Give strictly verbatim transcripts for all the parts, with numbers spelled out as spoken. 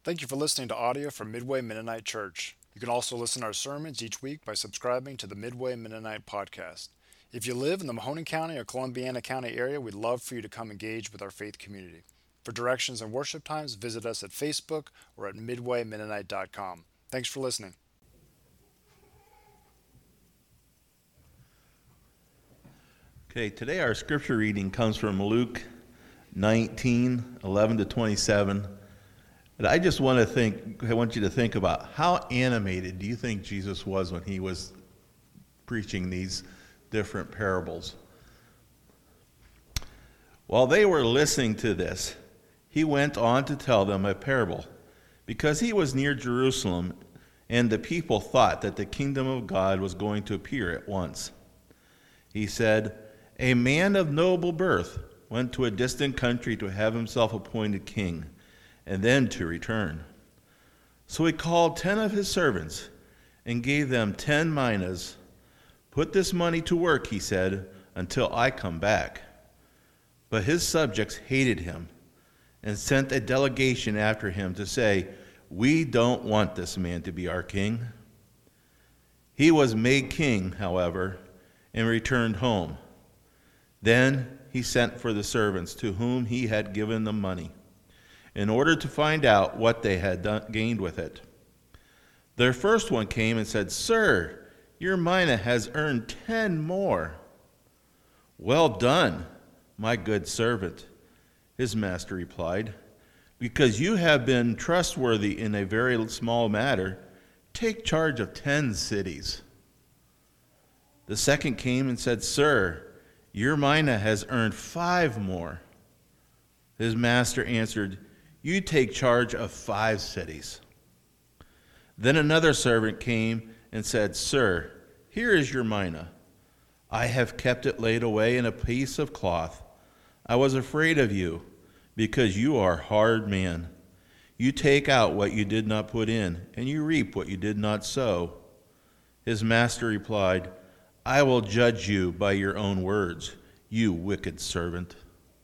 Thank you for listening to audio from Midway Mennonite Church. You can also listen to our sermons each week by subscribing to the Midway Mennonite podcast. If you live in the Mahoning County or Columbiana County area, we'd love for you to come engage with our faith community. For directions and worship times, visit us at Facebook or at midway mennonite dot com. Thanks for listening. Okay, today our scripture reading comes from Luke nineteen, eleven to twenty-seven. And I just want to think, I want you to think about how animated do you think Jesus was when he was preaching these different parables? While they were listening to this, he went on to tell them a parable, because he was near Jerusalem, and the people thought that the kingdom of God was going to appear at once. He said, "A man of noble birth went to a distant country to have himself appointed king, and then to return. So he called ten of his servants and gave them ten minas. 'Put this money to work,' he said, 'until I come back.' But his subjects hated him and sent a delegation after him to say, 'We don't want this man to be our king.' He was made king, however, and returned home. Then he sent for the servants to whom he had given the money, in order to find out what they had done, gained with it. Their first one came and said, 'Sir, your mina has earned ten more.' 'Well done, my good servant,' his master replied. 'Because you have been trustworthy in a very small matter, take charge of ten cities.' The second came and said, 'Sir, your mina has earned five more.' His master answered, 'You take charge of five cities.' Then another servant came and said, 'Sir, here is your mina. I have kept it laid away in a piece of cloth. I was afraid of you, because you are a hard man. You take out what you did not put in, and you reap what you did not sow.' His master replied, 'I will judge you by your own words, you wicked servant.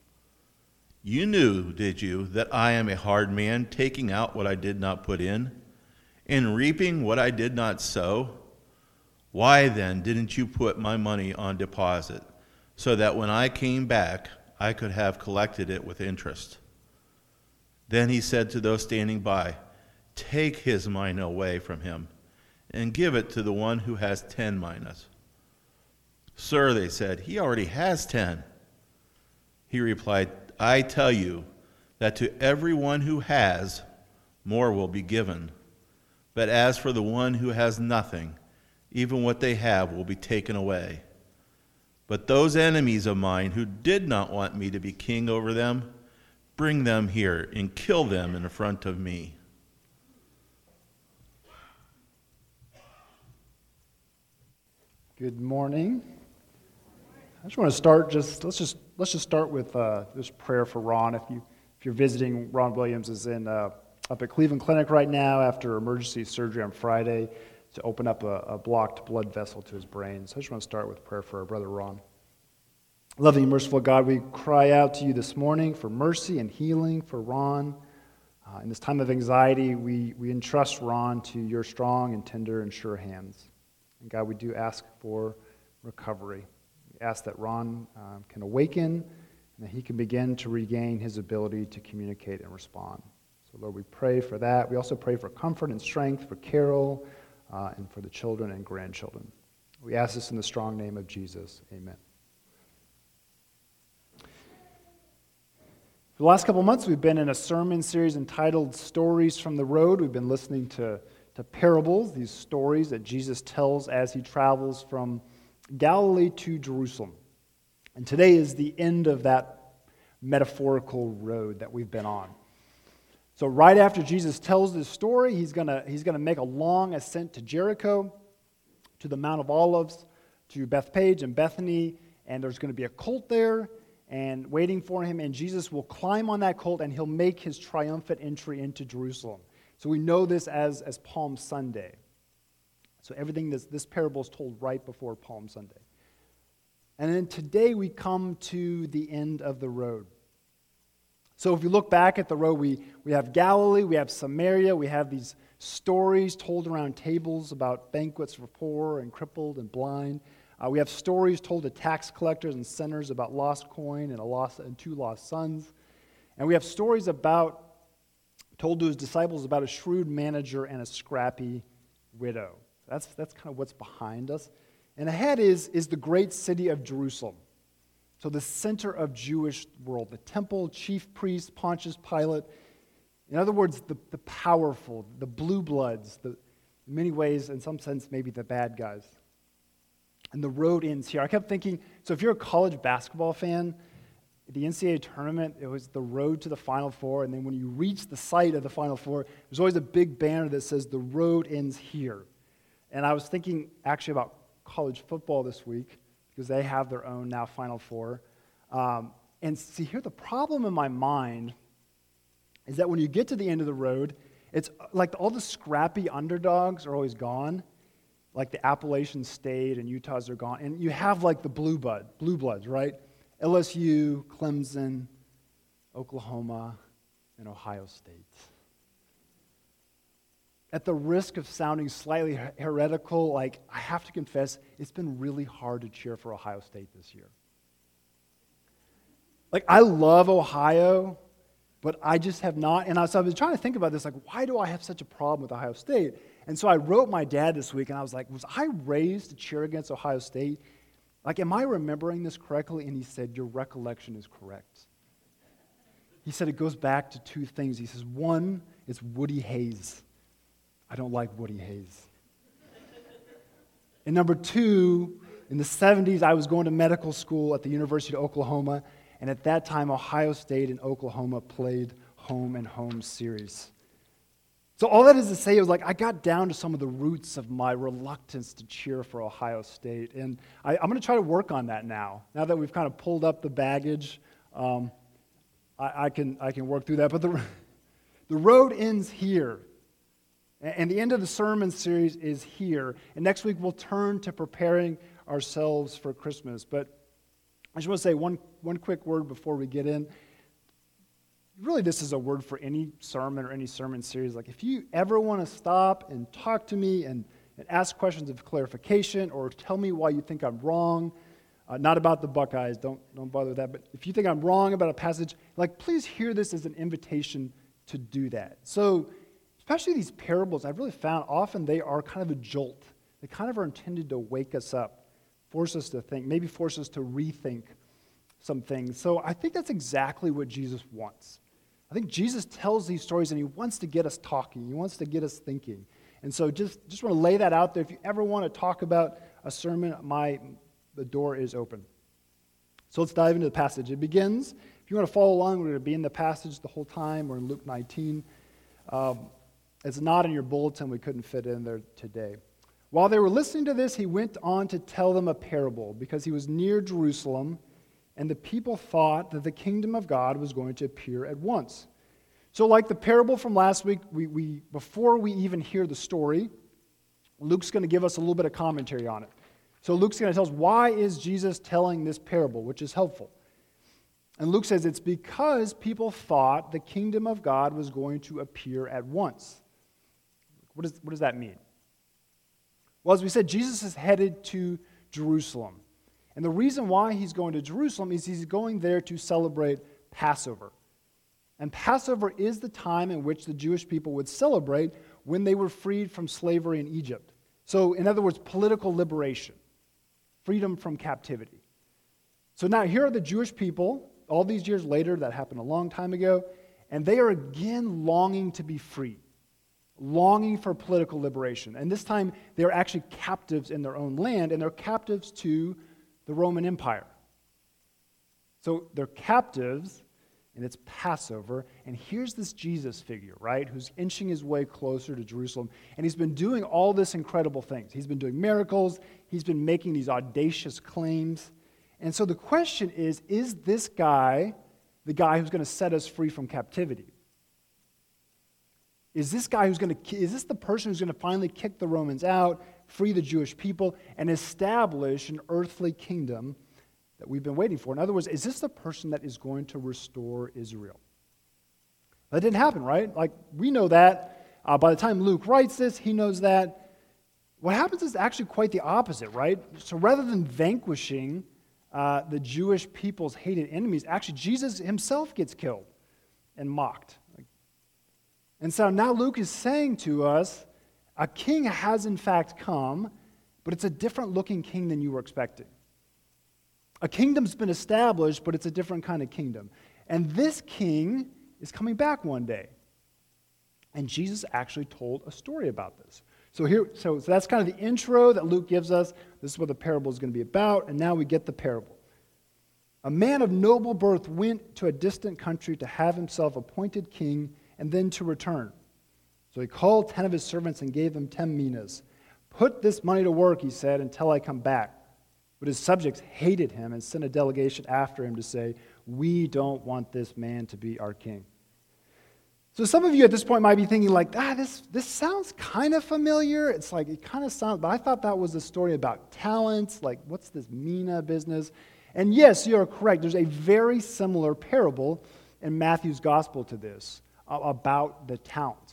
You knew, did you, that I am a hard man, taking out what I did not put in, and reaping what I did not sow? Why then didn't you put my money on deposit, so that when I came back I could have collected it with interest?' Then he said to those standing by, 'Take his mina away from him, and give it to the one who has ten minas.' 'Sir,' they said, 'he already has ten.' He replied, 'I tell you that to everyone who has, more will be given. But as for the one who has nothing, even what they have will be taken away. But those enemies of mine who did not want me to be king over them, bring them here and kill them in front of me.'" Good morning. I just want to start. Just let's just let's just start with uh, this prayer for Ron. If you if you're visiting, Ron Williams is in uh, up at Cleveland Clinic right now after emergency surgery on Friday to open up a, a blocked blood vessel to his brain. So I just want to start with prayer for our brother Ron. Loving and merciful God, we cry out to you this morning for mercy and healing for Ron. Uh, in this time of anxiety, we we entrust Ron to your strong and tender and sure hands. And God, we do ask for recovery. We ask that Ron uh, can awaken and that he can begin to regain his ability to communicate and respond. So, Lord, we pray for that. We also pray for comfort and strength for Carol uh, and for the children and grandchildren. We ask this in the strong name of Jesus. Amen. For the last couple months, we've been in a sermon series entitled Stories from the Road. We've been listening to, to parables, these stories that Jesus tells as he travels from Galilee to Jerusalem. And today is the end of that metaphorical road that we've been on. So right after Jesus tells this story, he's going to he's gonna make a long ascent to Jericho, to the Mount of Olives, to Bethpage and Bethany, and there's going to be a colt there and waiting for him, and Jesus will climb on that colt and he'll make his triumphant entry into Jerusalem. So we know this as, as Palm Sunday. So everything, this, this parable is told right before Palm Sunday. And then today we come to the end of the road. So if you look back at the road, we, we have Galilee, we have Samaria, we have these stories told around tables about banquets for poor and crippled and blind. Uh, we have stories told to tax collectors and sinners about lost coin and a lost and two lost sons. And we have stories about told to his disciples about a shrewd manager and a scrappy widow. That's, that's kind of what's behind us. And ahead is, is the great city of Jerusalem. So the center of Jewish world, the temple, chief priest, Pontius Pilate. In other words, the, the powerful, the blue bloods, the, in many ways, in some sense, maybe the bad guys. And the road ends here. I kept thinking, so if you're a college basketball fan, the N C double A tournament, it was the road to the Final Four, and then when you reach the site of the Final Four, there's always a big banner that says the road ends here. And I was thinking actually about college football this week, because they have their own now Final Four. Um, and see, here the problem in my mind is that when you get to the end of the road, it's like all the scrappy underdogs are always gone, like the Appalachian State and Utahs are gone, and you have like the blue blood, blue bloods, right? L S U, Clemson, Oklahoma, and Ohio State. At the risk of sounding slightly heretical, like I have to confess, it's been really hard to cheer for Ohio State this year. Like I love Ohio, but I just have not, and I, so I was trying to think about this, like why do I have such a problem with Ohio State? And so I wrote my dad this week, and I was like, was I raised to cheer against Ohio State? Like, am I remembering this correctly? And he said, your recollection is correct. He said it goes back to two things. He says, one, it's Woody Hayes. I don't like Woody Hayes. And number two, in the seventies, I was going to medical school at the University of Oklahoma, and at that time, Ohio State and Oklahoma played home and home series. So all that is to say, it was like I got down to some of the roots of my reluctance to cheer for Ohio State, and I, I'm going to try to work on that now. Now that we've kind of pulled up the baggage, um, I, I can I can work through that. But the the road ends here, and the end of the sermon series is here. And next week we'll turn to preparing ourselves for Christmas. But I just want to say one one quick word before we get in. Really, this is a word for any sermon or any sermon series. Like, if you ever want to stop and talk to me and, and ask questions of clarification or tell me why you think I'm wrong, uh, not about the Buckeyes, don't, don't bother with that, but if you think I'm wrong about a passage, like, please hear this as an invitation to do that. So, especially these parables, I've really found often they are kind of a jolt. They kind of are intended to wake us up, force us to think, maybe force us to rethink some things. So I think that's exactly what Jesus wants. I think Jesus tells these stories, and he wants to get us talking. He wants to get us thinking. And so just, just want to lay that out there. If you ever want to talk about a sermon, my the door is open. So let's dive into the passage. It begins, if you want to follow along, we're going to be in the passage the whole time. We're in Luke nineteen. Um, it's not in your bulletin. We couldn't fit it in there today. While they were listening to this, he went on to tell them a parable, because he was near Jerusalem, and the people thought that the kingdom of God was going to appear at once. So like the parable from last week, we, we before we even hear the story, Luke's going to give us a little bit of commentary on it. So Luke's going to tell us, why is Jesus telling this parable, which is helpful. And Luke says it's because people thought the kingdom of God was going to appear at once. What, is, what does that mean? Well, as we said, Jesus is headed to Jerusalem. And the reason why he's going to Jerusalem is he's going there to celebrate Passover. And Passover is the time in which the Jewish people would celebrate when they were freed from slavery in Egypt. So, in other words, political liberation, freedom from captivity. So now here are the Jewish people, all these years later, that happened a long time ago, and they are again longing to be free, longing for political liberation. And this time, they're actually captives in their own land, and they're captives to the Roman Empire. So they're captives, and it's Passover, and here's this Jesus figure, right, who's inching his way closer to Jerusalem, and he's been doing all this incredible things. He's been doing miracles, he's been making these audacious claims, and so the question is, is this guy the guy who's going to set us free from captivity? Is this guy who's going to, is this the person who's going to finally kick the Romans out, free the Jewish people, and establish an earthly kingdom that we've been waiting for? In other words, is this the person that is going to restore Israel? That didn't happen, right? Like, we know that. Uh, by the time Luke writes this, he knows that. What happens is actually quite the opposite, right? So rather than vanquishing uh, the Jewish people's hated enemies, actually Jesus himself gets killed and mocked. And so now Luke is saying to us, a king has in fact come, but it's a different looking king than you were expecting. A kingdom's been established, but it's a different kind of kingdom. And this king is coming back one day. And Jesus actually told a story about this. So here, so, so that's kind of the intro that Luke gives us. This is what the parable is going to be about, and now we get the parable. A man of noble birth went to a distant country to have himself appointed king and then to return. So he called ten of his servants and gave them ten minas. Put this money to work, he said, until I come back. But his subjects hated him and sent a delegation after him to say, we don't want this man to be our king. So some of you at this point might be thinking like, ah, this, this sounds kind of familiar. It's like, it kind of sounds, but I thought that was a story about talents. Like, what's this mina business? And yes, you're correct. There's a very similar parable in Matthew's gospel to this uh, about the talents.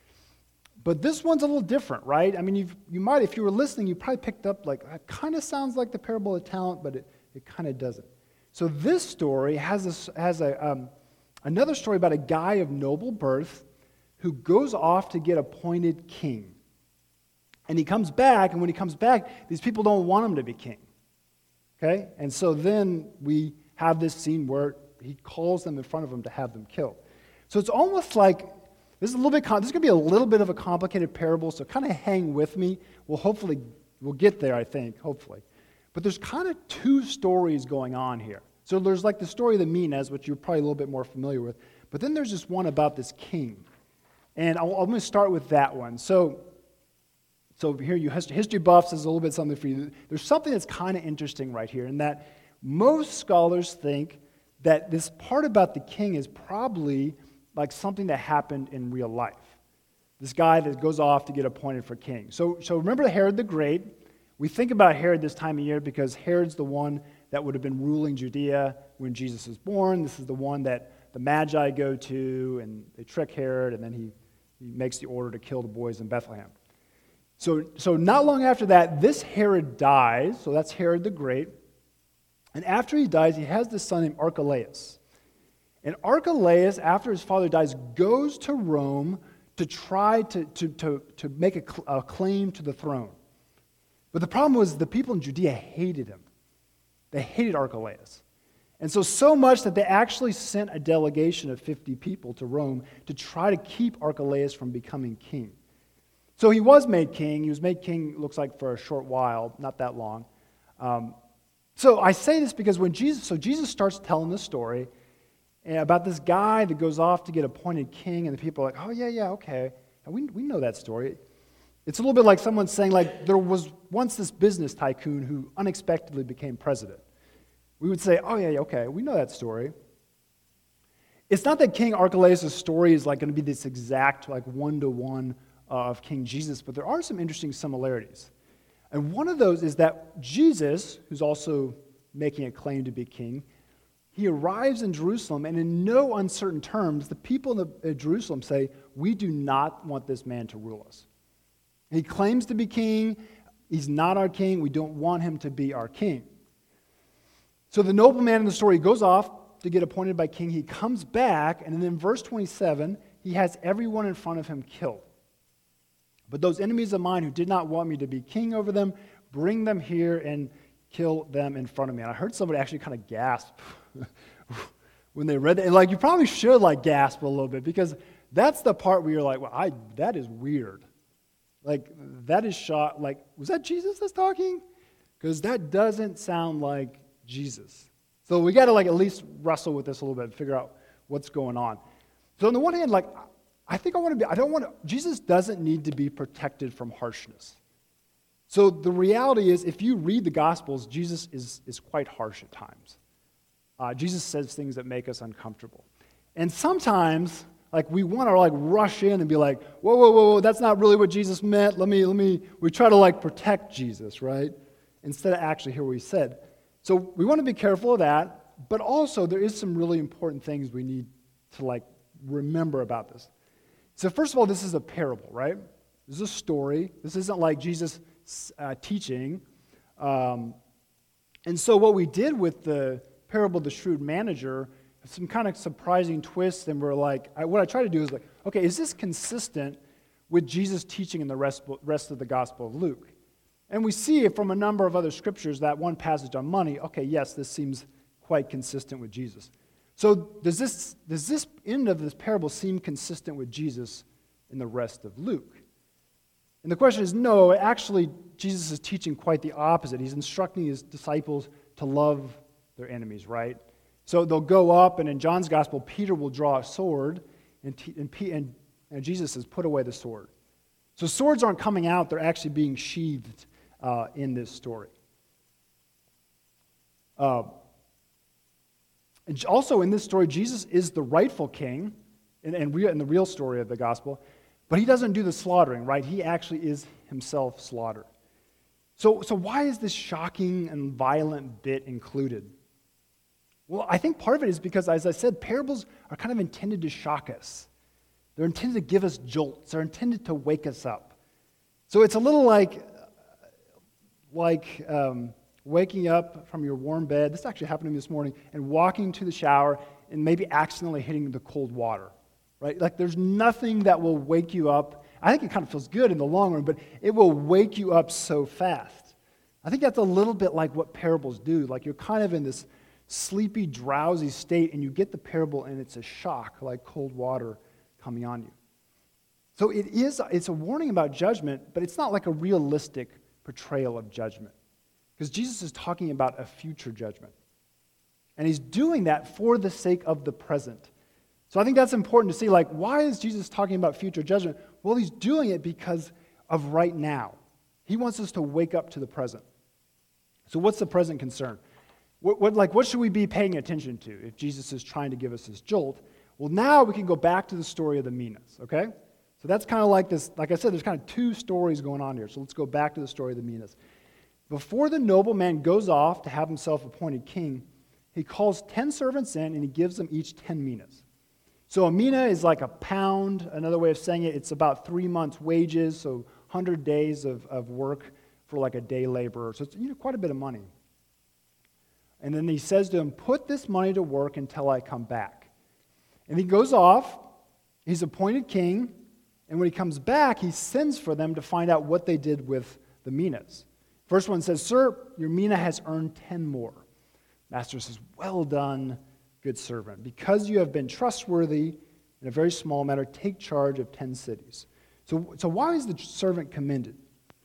But this one's a little different, right? I mean, you've, you might, if you were listening, you probably picked up like, it kind of sounds like the parable of talent, but it, it kind of doesn't. So this story has a, has a um, another story about a guy of noble birth who goes off to get appointed king. And he comes back, and when he comes back, these people don't want him to be king. Okay? And so then we have this scene where he calls them in front of him to have them killed. So it's almost like, this is a little bit, this is going to be a little bit of a complicated parable, so kind of hang with me. We'll hopefully, we'll get there, I think, hopefully. But there's kind of two stories going on here. So there's like the story of the minas, which you're probably a little bit more familiar with. But then there's this one about this king. And I'll, I'm going to start with that one. So, so here, you history buffs is a little bit something for you. There's something that's kind of interesting right here, in that most scholars think that this part about the king is probably like something that happened in real life. This guy that goes off to get appointed for king. So, so remember Herod the Great? We think about Herod this time of year because Herod's the one that would have been ruling Judea when Jesus was born. This is the one that the Magi go to, and they trick Herod, and then he, he makes the order to kill the boys in Bethlehem. So, so not long after that, this Herod dies, so that's Herod the Great. And after he dies, he has this son named Archelaus. And Archelaus, after his father dies, goes to Rome to try to, to, to, to make a, cl- a claim to the throne. But the problem was the people in Judea hated him. They hated Archelaus. And so, so much that they actually sent a delegation of fifty people to Rome to try to keep Archelaus from becoming king. So he was made king. He was made king, looks like, for a short while, not that long. Um, so I say this because when Jesus, so Jesus starts telling the story about this guy that goes off to get appointed king, and the people are like, oh, yeah, yeah, okay. And we, we know that story. It's a little bit like someone saying, like, there was once this business tycoon who unexpectedly became president. We would say, oh, yeah, yeah, okay, we know that story. It's not that King Archelaus' story is like going to be this exact, like, one-to-one uh, of King Jesus, but there are some interesting similarities. And one of those is that Jesus, who's also making a claim to be king, he arrives in Jerusalem, and in no uncertain terms, the people in the, uh, Jerusalem say, we do not want this man to rule us. He claims to be king. He's not our king. We don't want him to be our king. So the nobleman in the story goes off to get appointed by king. He comes back, and then in verse twenty-seven, he has everyone in front of him killed. But those enemies of mine who did not want me to be king over them, bring them here and kill them in front of me. And I heard somebody actually kind of gasp when they read that. And like, you probably should like gasp a little bit, because that's the part where you're like, well, I that is weird. Like, that is shot, like, was that Jesus that's talking? Because that doesn't sound like Jesus. So we got to like at least wrestle with this a little bit and figure out what's going on. So on the one hand, like, I think I want to be, I don't want to, Jesus doesn't need to be protected from harshness. So the reality is, if you read the Gospels, Jesus is, is quite harsh at times. Uh, Jesus says things that make us uncomfortable. And sometimes, like, we want to like rush in and be like, whoa, whoa, whoa, whoa, that's not really what Jesus meant. Let me, let me, we try to like protect Jesus, right? Instead of actually hear what he said. So we want to be careful of that, but also there is some really important things we need to like remember about this. So first of all, this is a parable, right? This is a story. This isn't like Jesus uh, teaching. Um, and so what we did with the parable of the shrewd manager, some kind of surprising twists, and we're like, I, what I try to do is like, okay, is this consistent with Jesus' teaching in the rest, rest of the Gospel of Luke? And we see from a number of other scriptures that one passage on money, okay, yes, this seems quite consistent with Jesus. So does this, does this end of this parable seem consistent with Jesus in the rest of Luke? And the question is, no, actually, Jesus is teaching quite the opposite. He's instructing his disciples to love their enemies, right? So they'll go up, and in John's gospel, Peter will draw a sword, and, and, and, and Jesus says, put away the sword. So swords aren't coming out, they're actually being sheathed uh, in this story. Uh, and also in this story, Jesus is the rightful king, in, in, real, in the real story of the gospel, but he doesn't do the slaughtering, right? He actually is himself slaughtered. So, so why is this shocking and violent bit included? Well, I think part of it is because, as I said, parables are kind of intended to shock us. They're intended to give us jolts. They're intended to wake us up. So it's a little like, like um, waking up from your warm bed. This actually happened to me this morning, and walking to the shower and maybe accidentally hitting the cold water, right? Like there's nothing that will wake you up. I think it kind of feels good in the long run, but it will wake you up so fast. I think that's a little bit like what parables do. Like you're kind of in this sleepy, drowsy state, and you get the parable, and it's a shock, like cold water coming on you. So it is, it's a warning about judgment, but it's not like a realistic portrayal of judgment, because Jesus is talking about a future judgment. And he's doing that for the sake of the present. So I think that's important to see, like, why is Jesus talking about future judgment? Well, he's doing it because of right now. He wants us to wake up to the present. So what's the present concern? What, what, like, what should we be paying attention to if Jesus is trying to give us this jolt? Well, now we can go back to the story of the minas, okay? So that's kind of like this, like I said, there's kind of two stories going on here. So let's go back to the story of the minas. Before the nobleman goes off to have himself appointed king, he calls ten servants in, and he gives them each ten minas. So a mina is like a pound. Another way of saying it, it's about three months' wages, so one hundred days of, of work for like a day laborer. So it's, you know, quite a bit of money. And then he says to him, put this money to work until I come back. And he goes off, he's appointed king, and when he comes back, he sends for them to find out what they did with the minas. First one says, sir, your mina has earned ten more. Master says, well done, good servant. Because you have been trustworthy in a very small matter, take charge of ten cities. So, so why is the servant commended?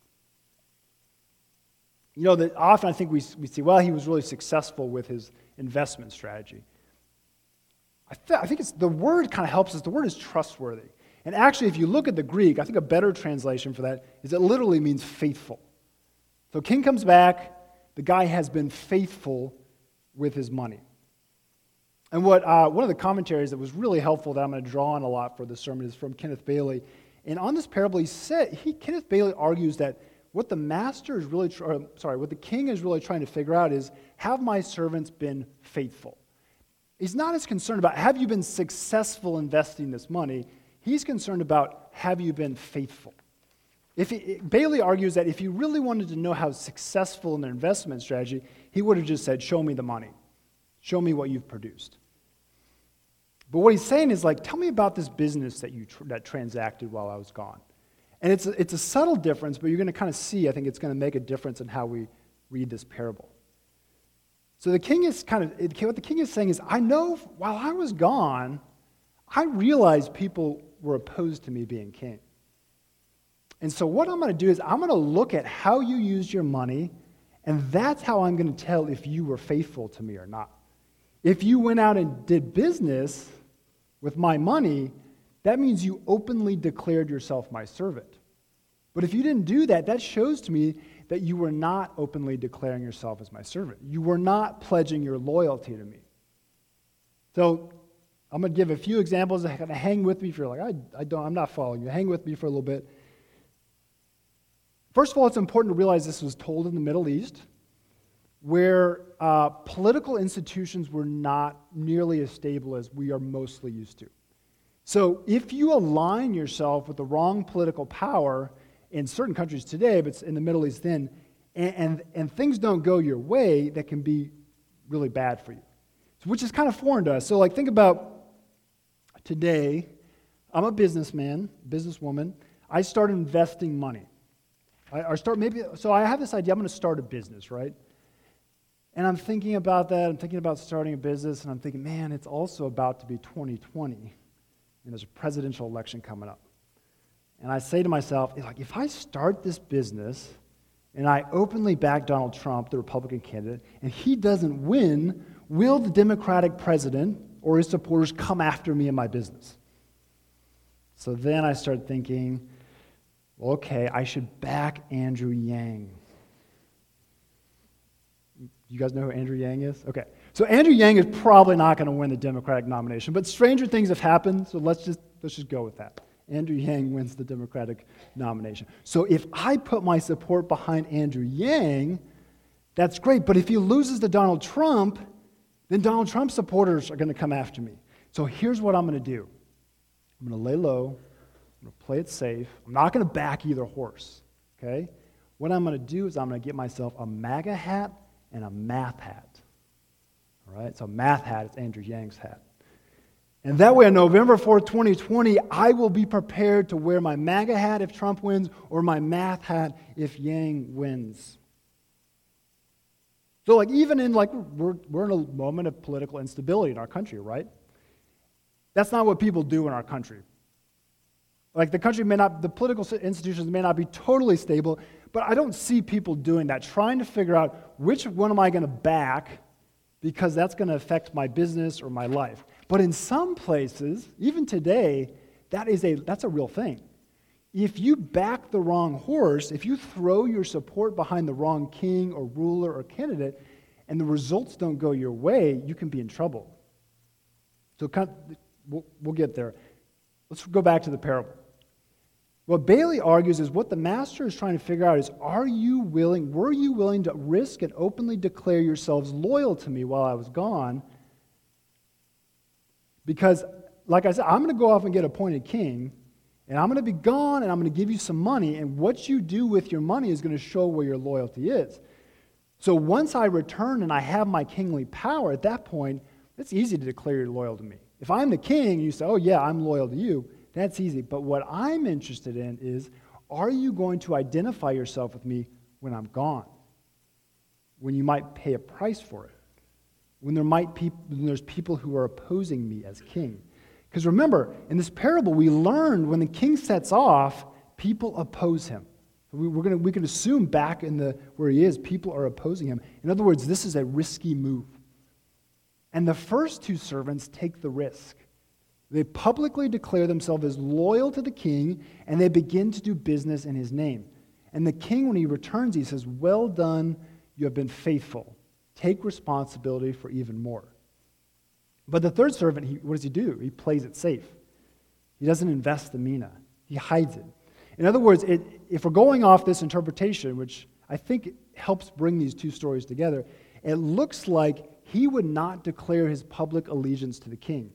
You know, that often I think we, we see, well, he was really successful with his investment strategy. I, th- I think it's the word kind of helps us. The word is trustworthy. And actually, if you look at the Greek, I think a better translation for that is it literally means faithful. So king comes back, the guy has been faithful with his money. And what uh, one of the commentaries that was really helpful that I'm going to draw on a lot for this sermon is from Kenneth Bailey. And on this parable, he said, he, Kenneth Bailey argues that what the master is really, tr- or, sorry, what the king is really trying to figure out is, have my servants been faithful? He's not as concerned about, have you been successful investing this money? He's concerned about, have you been faithful? If he, Bailey argues that if he really wanted to know how successful in their investment strategy, he would have just said, show me the money. Show me what you've produced. But what he's saying is like, tell me about this business that you tr- that transacted while I was gone. And it's a, it's a subtle difference, but you're going to kind of see, I think it's going to make a difference in how we read this parable. So the king is kind of, what the king is saying is, I know while I was gone, I realized people were opposed to me being king. And so what I'm going to do is I'm going to look at how you used your money, and that's how I'm going to tell if you were faithful to me or not. If you went out and did business with my money, that means you openly declared yourself my servant. But if you didn't do that, that shows to me that you were not openly declaring yourself as my servant. You were not pledging your loyalty to me. So I'm going to give a few examples that kind of hang with me if you're like, I, I don't, I'm not following you. Hang with me for a little bit. First of all, it's important to realize this was told in the Middle East, where uh, political institutions were not nearly as stable as we are mostly used to. So if you align yourself with the wrong political power in certain countries today, but it's in the Middle East then, and, and, and things don't go your way, that can be really bad for you, which is kind of foreign to us. So like think about today, I'm a businessman, businesswoman. I start investing money. I, I start maybe, so I have this idea, I'm going to start a business, right? And I'm thinking about that, I'm thinking about starting a business, and I'm thinking, man, it's also about to be twenty twenty, and there's a presidential election coming up. And I say to myself, like, if I start this business, and I openly back Donald Trump, the Republican candidate, and he doesn't win, will the Democratic president or his supporters come after me in my business? So then I started thinking, well, okay, I should back Andrew Yang. You guys know who Andrew Yang is? Okay. So Andrew Yang is probably not going to win the Democratic nomination, but stranger things have happened, so let's just let's just go with that. Andrew Yang wins the Democratic nomination. So if I put my support behind Andrew Yang, that's great, but if he loses to Donald Trump, then Donald Trump supporters are going to come after me. So here's what I'm going to do. I'm going to lay low. I'm going to play it safe. I'm not going to back either horse, okay? What I'm going to do is I'm going to get myself a MAGA hat and a math hat, all right? So math hat is Andrew Yang's hat. And that way on November fourth, twenty twenty, I will be prepared to wear my MAGA hat if Trump wins or my math hat if Yang wins. So like even in like, we're, we're in a moment of political instability in our country, right? That's not what people do in our country. Like the country may not, the political institutions may not be totally stable, but I don't see people doing that, trying to figure out which one am I going to back because that's going to affect my business or my life. But in some places, even today, that is a that's a real thing. If you back the wrong horse, if you throw your support behind the wrong king or ruler or candidate, and the results don't go your way, you can be in trouble. So we'll, we'll get there. Let's go back to the parable. What Bailey argues is what the master is trying to figure out is, are you willing, were you willing to risk and openly declare yourselves loyal to me while I was gone? Because, like I said, I'm going to go off and get appointed king, and I'm going to be gone, and I'm going to give you some money, and what you do with your money is going to show where your loyalty is. So once I return and I have my kingly power, at that point, it's easy to declare you're loyal to me. If I'm the king, and you say, oh yeah, I'm loyal to you, that's easy. But what I'm interested in is, are you going to identify yourself with me when I'm gone? When you might pay a price for it? When there might be, when there's people who are opposing me as king? Because remember, in this parable, we learned when the king sets off, people oppose him. We, we're gonna, we can assume back in the where he is, people are opposing him. In other words, this is a risky move. And the first two servants take the risk. They publicly declare themselves as loyal to the king, and they begin to do business in his name. And the king, when he returns, he says, well done, you have been faithful. Take responsibility for even more. But the third servant, he, what does he do? He plays it safe. He doesn't invest the mina. He hides it. In other words, it, if we're going off this interpretation, which I think helps bring these two stories together, it looks like he would not declare his public allegiance to the king.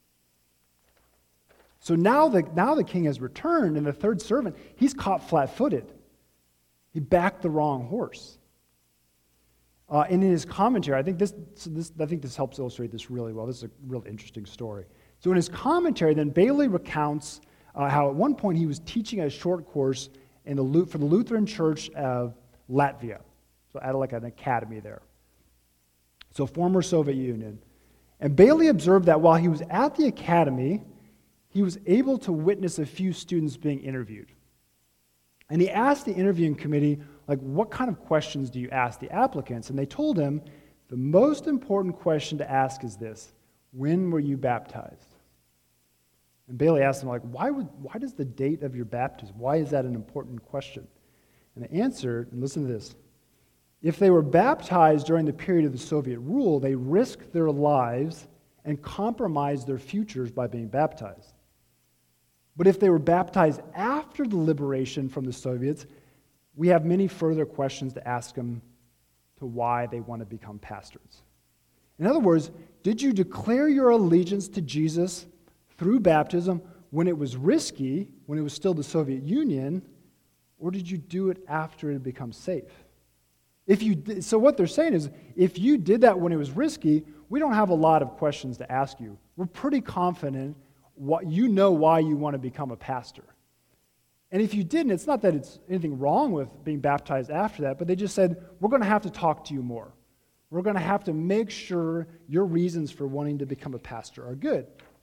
So now the, now the king has returned, and the third servant, he's caught flat-footed. He backed the wrong horse. Uh, and in his commentary, I think this, so this, I think this helps illustrate this really well. This is a really interesting story. So in his commentary, then Bailey recounts uh, how at one point he was teaching a short course in the, for the Lutheran Church of Latvia, so at like an academy there. So former Soviet Union. And Bailey observed that while he was at the academy, he was able to witness a few students being interviewed. And he asked the interviewing committee, like, what kind of questions do you ask the applicants? And they told him, the most important question to ask is this: when were you baptized? And Bailey asked him, like, why would, why does the date of your baptism, why is that an important question? And they answered, and listen to this, if they were baptized during the period of the Soviet rule, they risked their lives and compromised their futures by being baptized. But if they were baptized after the liberation from the Soviets, we have many further questions to ask them to why they want to become pastors. In other words, did you declare your allegiance to Jesus through baptism when it was risky, when it was still the Soviet Union, or did you do it after it had become safe? If you did, so what they're saying is, if you did that when it was risky, we don't have a lot of questions to ask you. We're pretty confident what you know why you want to become a pastor. And if you didn't, it's not that it's anything wrong with being baptized after that, but they just said, we're going to have to talk to you more. We're going to have to make sure your reasons for wanting to become a pastor are good.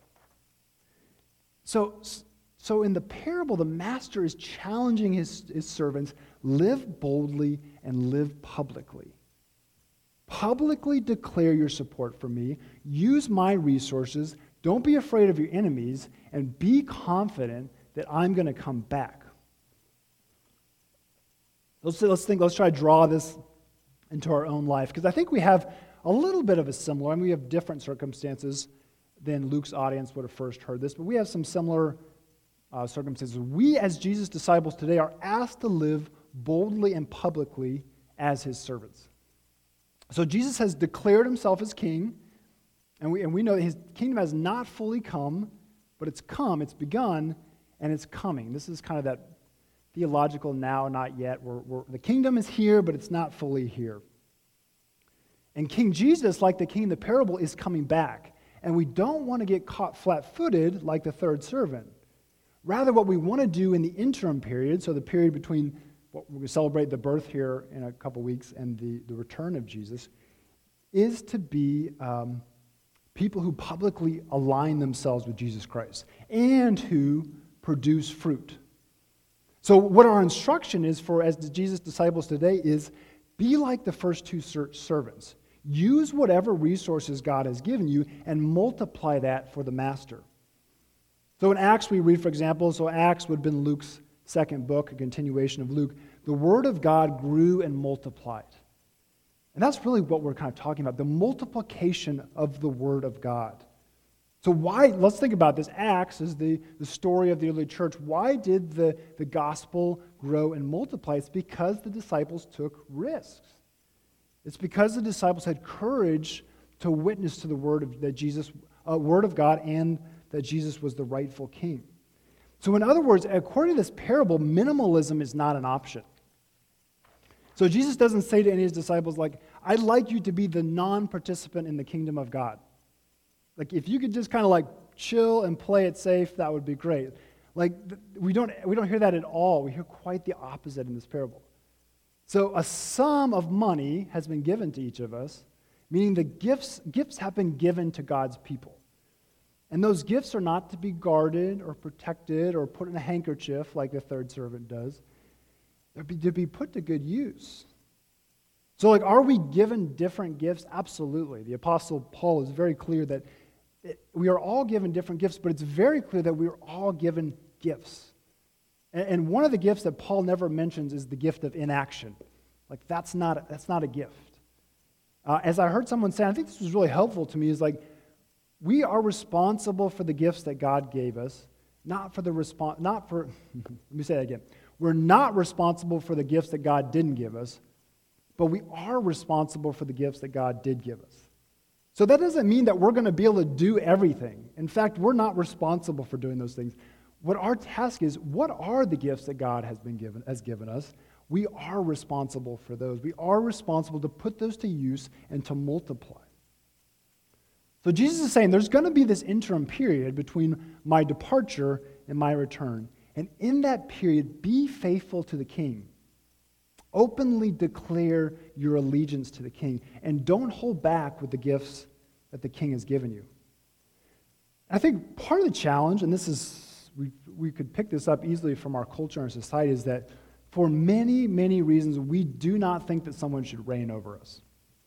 So, so in the parable, the master is challenging his, his servants, live boldly and live publicly. Publicly declare your support for me. Use my resources. Don't be afraid of your enemies, and be confident that I'm going to come back. Let's, let's think. Let's try to draw this into our own life, because I think we have a little bit of a similar, and we have different circumstances than Luke's audience would have first heard this, but we have some similar uh, circumstances. We, as Jesus' disciples today, are asked to live boldly and publicly as his servants. So Jesus has declared himself as king, and we, and we know that his kingdom has not fully come, but it's come, it's begun, and it's coming. This is kind of that theological now, not yet. We're, we're, the kingdom is here, but it's not fully here. And King Jesus, like the king in the parable, is coming back. And we don't want to get caught flat-footed like the third servant. Rather, what we want to do in the interim period, so the period between what we're going to celebrate the birth here in a couple weeks and the, the return of Jesus, is to be um, people who publicly align themselves with Jesus Christ and who produce fruit. So what our instruction is for as Jesus' disciples today is be like the first two servants. Use whatever resources God has given you and multiply that for the master. So in Acts we read, for example, so Acts would have been Luke's second book, a continuation of Luke. The word of God grew and multiplied. And that's really what we're kind of talking about, the multiplication of the word of God. So why, let's think about this. Acts is the, the story of the early church. Why did the, the gospel grow and multiply? It's because the disciples took risks. It's because the disciples had courage to witness to the word of that Jesus, uh, word of God, and that Jesus was the rightful king. So in other words, according to this parable, minimalism is not an option. So Jesus doesn't say to any of his disciples, like, I'd like you to be the non-participant in the kingdom of God. Like, if you could just kind of like chill and play it safe, that would be great. Like, we don't we don't hear that at all. We hear quite the opposite in this parable. So a sum of money has been given to each of us, meaning the gifts gifts have been given to God's people. And those gifts are not to be guarded or protected or put in a handkerchief like the third servant does. They're to be put to good use. So, like, are we given different gifts? Absolutely. The Apostle Paul is very clear that it, we are all given different gifts, but it's very clear that we are all given gifts. And, and one of the gifts that Paul never mentions is the gift of inaction. Like, that's not, that's not a gift. Uh, as I heard someone say, I think this was really helpful to me, is like, we are responsible for the gifts that God gave us, not for the response, not for, let me say that again. We're not responsible for the gifts that God didn't give us, but we are responsible for the gifts that God did give us. So that doesn't mean that we're going to be able to do everything. In fact, we're not responsible for doing those things. What our task is, what are the gifts that God has been given, has given us? We are responsible for those. We are responsible to put those to use and to multiply. So Jesus is saying there's going to be this interim period between my departure and my return. And in that period, be faithful to the king. Openly declare your allegiance to the king. And don't hold back with the gifts that the king has given you. I think part of the challenge, and this is, we, we could pick this up easily from our culture and society, is that for many, many reasons, we do not think that someone should reign over us.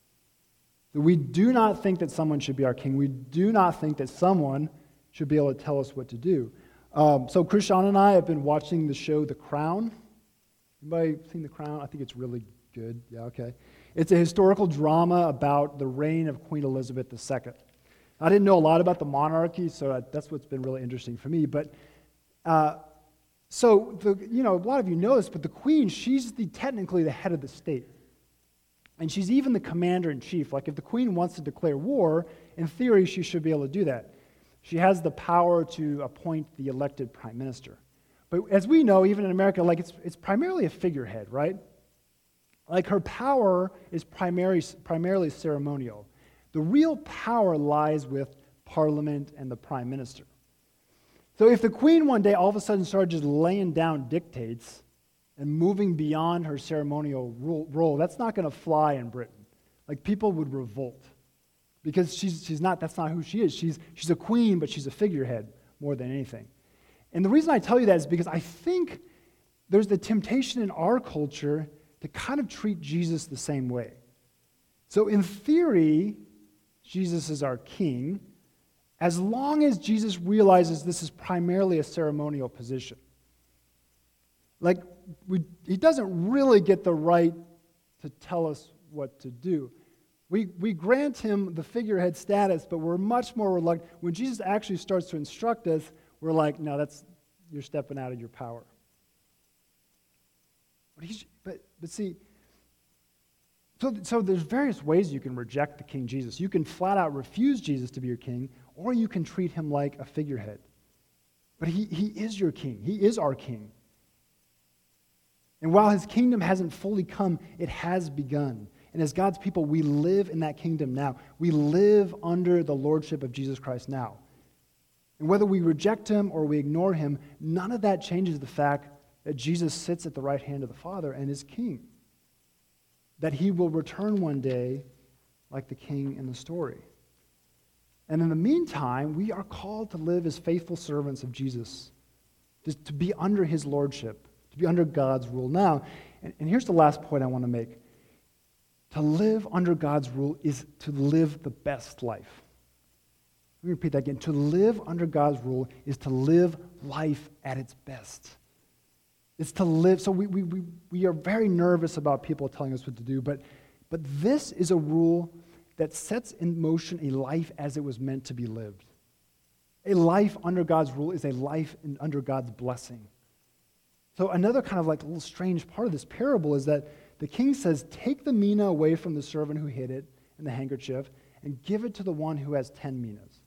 We do not think that someone should be our king. We do not think that someone should be able to tell us what to do. Um, so Krishan and I have been watching the show The Crown. Anybody seen The Crown? I think it's really good. Yeah, okay. It's a historical drama about the reign of Queen Elizabeth the Second. I didn't know a lot about the monarchy, so that's what's been really interesting for me. But uh, so, the, you know, a lot of you know this, but the Queen, she's the technically the head of the state. And she's even the commander-in-chief. Like, if the Queen wants to declare war, in theory, she should be able to do that. She has the power to appoint the elected prime minister. But as we know, even in America, like it's, it's primarily a figurehead, right? Like her power is primary, primarily ceremonial. The real power lies with Parliament and the prime minister. So if the queen one day all of a sudden started just laying down dictates and moving beyond her ceremonial role, that's not going to fly in Britain. Like people would revolt because she's she's not. That's not who she is. She's she's a queen, but she's a figurehead more than anything. And the reason I tell you that is because I think there's the temptation in our culture to kind of treat Jesus the same way. So in theory, Jesus is our king, as long as Jesus realizes this is primarily a ceremonial position. Like, we, he doesn't really get the right to tell us what to do. We, we grant him the figurehead status, but we're much more reluctant. When Jesus actually starts to instruct us, we're like, no, that's you're stepping out of your power. But, he's, but, but see, so, so there's various ways you can reject the King Jesus. You can flat out refuse Jesus to be your king, or you can treat him like a figurehead. But he, he is your king. He is our king. And while his kingdom hasn't fully come, it has begun. And as God's people, we live in that kingdom now. We live under the lordship of Jesus Christ now. And whether we reject him or we ignore him, none of that changes the fact that Jesus sits at the right hand of the Father and is king. That he will return one day like the king in the story. And in the meantime, we are called to live as faithful servants of Jesus, just to be under his lordship, to be under God's rule. Now, and, and here's the last point I want to make. To live under God's rule is to live the best life. Let me repeat that again. To live under God's rule is to live life at its best. It's to live, so we, we, we, we are very nervous about people telling us what to do, but, but this is a rule that sets in motion a life as it was meant to be lived. A life under God's rule is a life in, under God's blessing. So another kind of like a little strange part of this parable is that the king says, take the mina away from the servant who hid it in the handkerchief and give it to the one who has ten minas.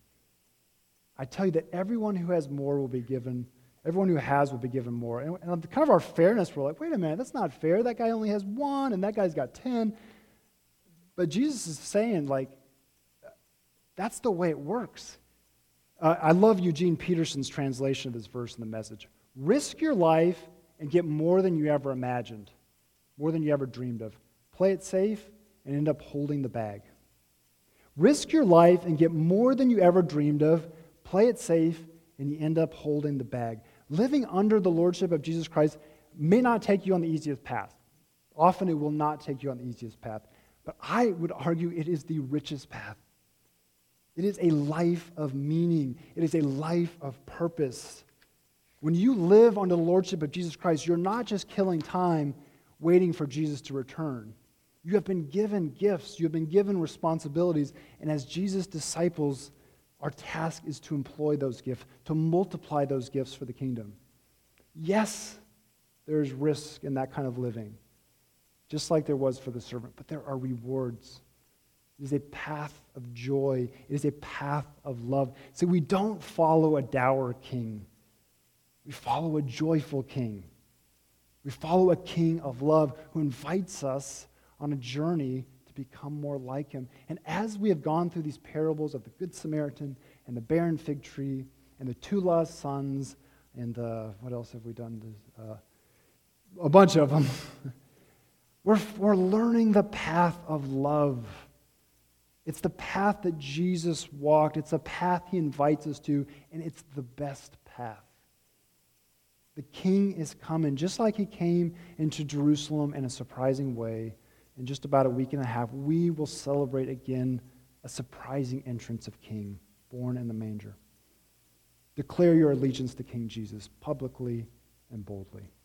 I tell you that everyone who has more will be given, everyone who has will be given more. And, and kind of our fairness, we're like, wait a minute, that's not fair. That guy only has one and that guy's got ten. But Jesus is saying, like, that's the way it works. Uh, I love Eugene Peterson's translation of this verse in the Message. Risk your life and get more than you ever imagined, more than you ever dreamed of. Play it safe and end up holding the bag. Risk your life and get more than you ever dreamed of. Play it safe and you end up holding the bag. Living under the lordship of Jesus Christ may not take you on the easiest path. Often it will not take you on the easiest path. But I would argue it is the richest path. It is a life of meaning. It is a life of purpose. When you live under the lordship of Jesus Christ, you're not just killing time waiting for Jesus to return. You have been given gifts. You have been given responsibilities. And as Jesus' disciples, our task is to employ those gifts, to multiply those gifts for the kingdom. Yes, there is risk in that kind of living, just like there was for the servant, but there are rewards. It is a path of joy. It is a path of love. So we don't follow a dour king. We follow a joyful king. We follow a king of love who invites us on a journey to become more like him. And as we have gone through these parables of the Good Samaritan and the barren fig tree and the two lost sons and the, what else have we done? Uh, a bunch of them. we're, we're learning the path of love. It's the path that Jesus walked. It's a path he invites us to, and it's the best path. The king is coming, just like he came into Jerusalem in a surprising way. In just about a week and a half, we will celebrate again a surprising entrance of King, born in the manger. Declare your allegiance to King Jesus publicly and boldly.